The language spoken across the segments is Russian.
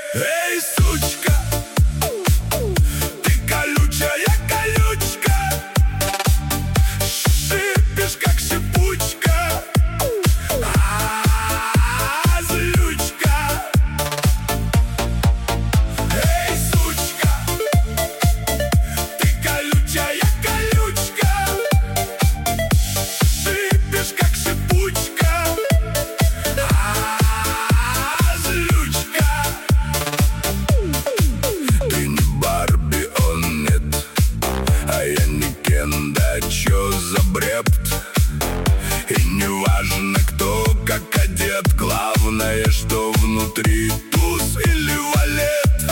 Эй, сучка, ты колючая колючка, шипишь, как шипучка, злючка. Эй, сучка, ты колючая колючка, шипишь, как шипучка, злючка. Ты не Барби, он нет, а я не Кен, да чё за бред? И не важно, кто как одет, главное, что внутри туз или валет.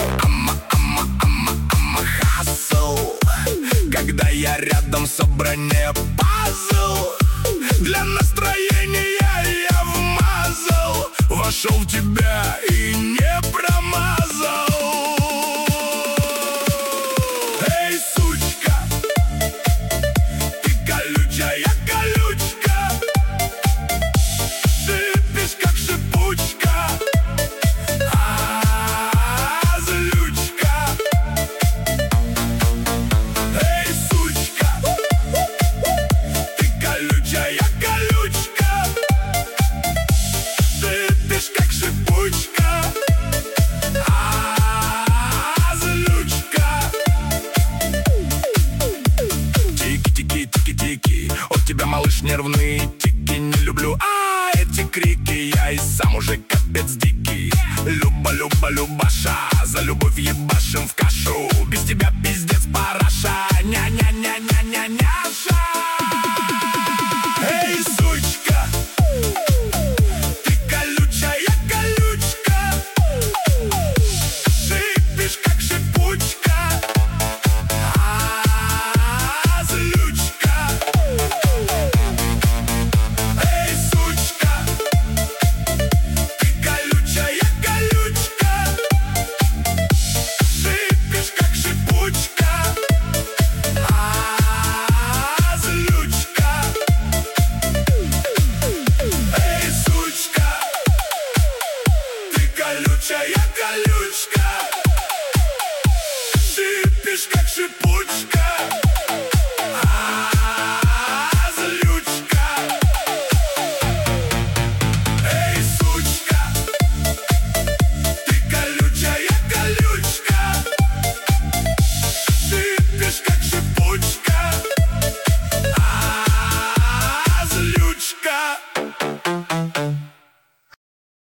Хасл, когда я рядом, собрание пазл. Для настроения я вмазал, вошел в тебя и не промазал. Эй, сучка, ты колючая колючка, шипишь, как шипучка, злючка. Эй, сучка, ты колючая колючка, шипишь, как шипучка, злючка. Тики-тики-тики-тики, от тебя, малыш, нервные тики. Не люблю, эти крики, я и сам уже капец дикий. Люба, Люба, Любаша, за любовь ебашим в кашу. Без тебя пиздец параша, ня-ня-ня-ня-ня-няша. Эй, сучка, ты колючая колючка, шипишь, как шипучка, злючка. Эй, сучка, ты колючая колючка, шипишь, как шипучка, злючка. Эй, сучка, ты колючая колючка.